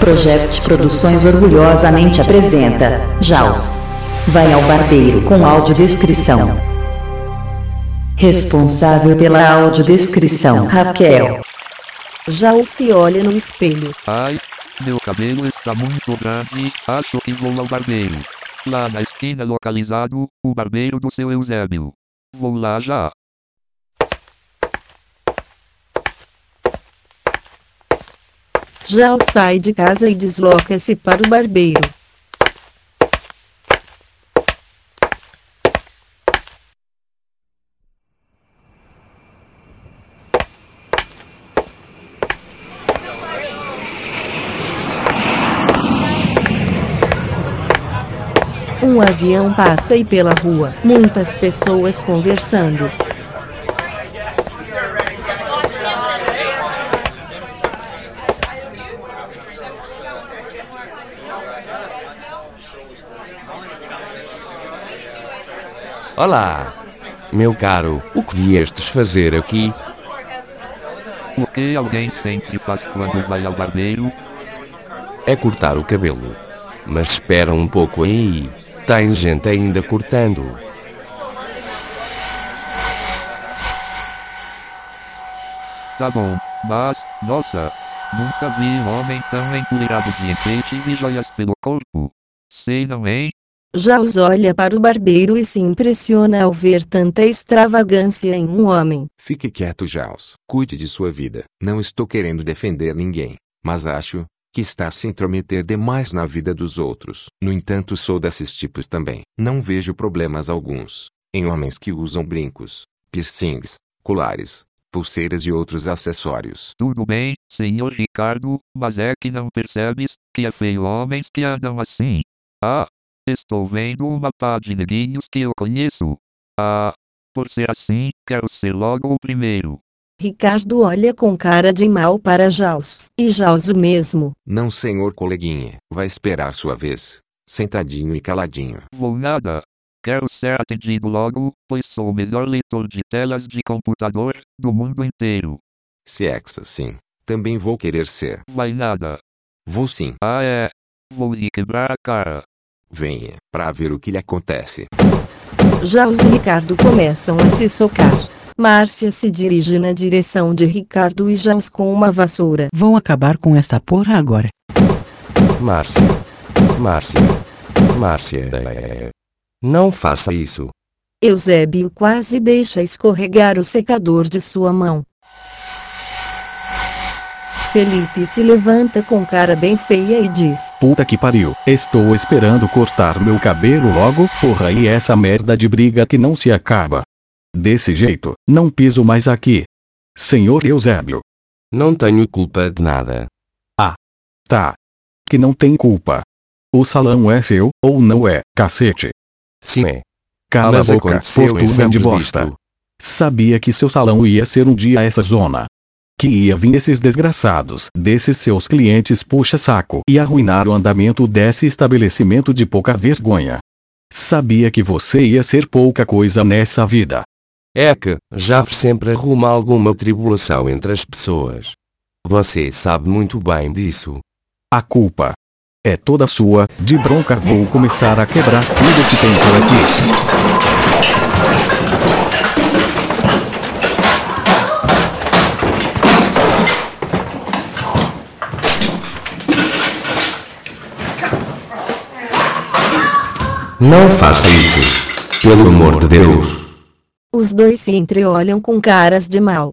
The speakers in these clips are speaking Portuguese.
Project Produções orgulhosamente apresenta Jaws. Vai ao barbeiro com audiodescrição. Responsável pela audiodescrição, Raquel. Jaws se olha no espelho. Ai, meu cabelo está muito grande, acho que vou ao barbeiro. Lá na esquina localizado, o barbeiro do seu Eusébio. Vou lá já. Jaws sai de casa e desloca-se para o barbeiro. Um avião passa aí pela rua, muitas pessoas conversando. Olá, meu caro, o que viestes fazer aqui? O que alguém sempre faz quando vai ao barbeiro? É cortar o cabelo. Mas espera um pouco aí, tem gente ainda cortando. Tá bom, mas, nossa, nunca vi um homem tão empoleirado de enfeites e joias pelo corpo. Sei não, hein? Jaws olha para o barbeiro e se impressiona ao ver tanta extravagância em um homem. Fique quieto, Jaws. Cuide de sua vida. Não estou querendo defender ninguém, mas acho que está a se intrometer demais na vida dos outros. No entanto, sou desses tipos também. Não vejo problemas alguns em homens que usam brincos, piercings, colares, pulseiras e outros acessórios. Tudo bem, senhor Ricardo, mas é que não percebes que é feio homens que andam assim. Ah, estou vendo uma pá de neguinhos que eu conheço. Ah, por ser assim, quero ser logo o primeiro. Ricardo olha com cara de mal para Jaws. E Jaws o mesmo. Não, senhor coleguinha. Vai esperar sua vez. Sentadinho e caladinho. Vou nada. Quero ser atendido logo, pois sou o melhor leitor de telas de computador do mundo inteiro. Se é que assim, também vou querer ser. Vai nada. Vou sim. Ah é. Vou lhe quebrar a cara. Venha, para ver o que lhe acontece. Jaws e Ricardo começam a se socar. Márcia se dirige na direção de Ricardo e Jaws com uma vassoura. Vão acabar com esta porra agora. Márcia, não faça isso. Eusébio quase deixa escorregar o secador de sua mão. Felipe se levanta com cara bem feia e diz: Puta que pariu, estou esperando cortar meu cabelo logo, porra, e essa merda de briga que não se acaba. Desse jeito, não piso mais aqui. Senhor Eusébio. Não tenho culpa de nada. Ah. Tá. Que não tem culpa. O salão é seu, ou não é, cacete? Sim é. Cala a Mas boca, aconteceu em fortuna de Santo bosta. Cristo. Sabia que seu salão ia ser um dia essa zona. Que ia vir esses desgraçados, desses seus clientes puxa-saco, e arruinar o andamento desse estabelecimento de pouca vergonha. Sabia que você ia ser pouca coisa nessa vida. É que, já sempre arruma alguma tribulação entre as pessoas. Você sabe muito bem disso. A culpa é toda sua, de bronca vou começar a quebrar tudo que tem por aqui. Não faça isso. Pelo amor de Deus. Os dois se entreolham com caras de mal.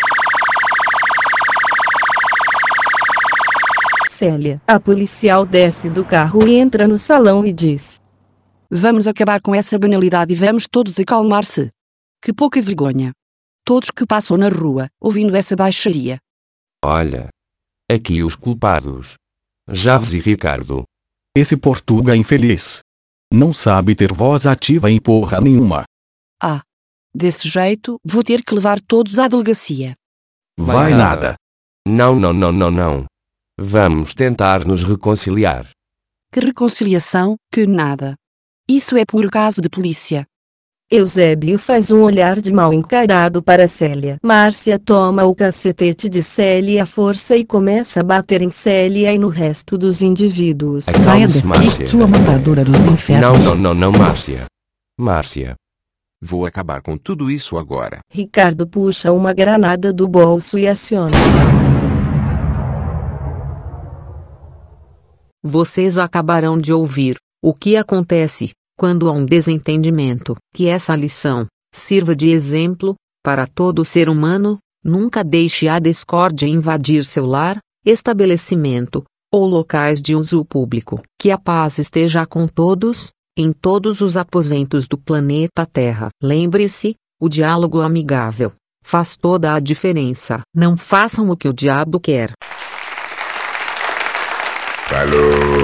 Célia, a policial, desce do carro e entra no salão e diz: Vamos acabar com essa banalidade e vamos todos acalmar-se. Que pouca vergonha. Todos que passam na rua, ouvindo essa baixaria. Olha. Aqui os culpados. Jaws e Ricardo. Esse Portuga infeliz. Não sabe ter voz ativa em porra nenhuma. Ah. Desse jeito, vou ter que levar todos à delegacia. Vai nada. Não. Vamos tentar nos reconciliar. Que reconciliação, que nada. Isso é por caso de polícia. Eusébio faz um olhar de mal encarado para Célia. Márcia toma o cacetete de Célia à força e começa a bater em Célia e no resto dos indivíduos. Saia daqui, Márcia. sua matadora dos infernos. Não, Márcia. Márcia. Vou acabar com tudo isso agora. Ricardo puxa uma granada do bolso e aciona. Vocês acabarão de ouvir o que acontece quando há um desentendimento. Que essa lição sirva de exemplo para todo ser humano. Nunca deixe a discórdia invadir seu lar, estabelecimento ou locais de uso público. Que a paz esteja com todos, em todos os aposentos do planeta Terra. Lembre-se, o diálogo amigável faz toda a diferença. Não façam o que o diabo quer. Falou!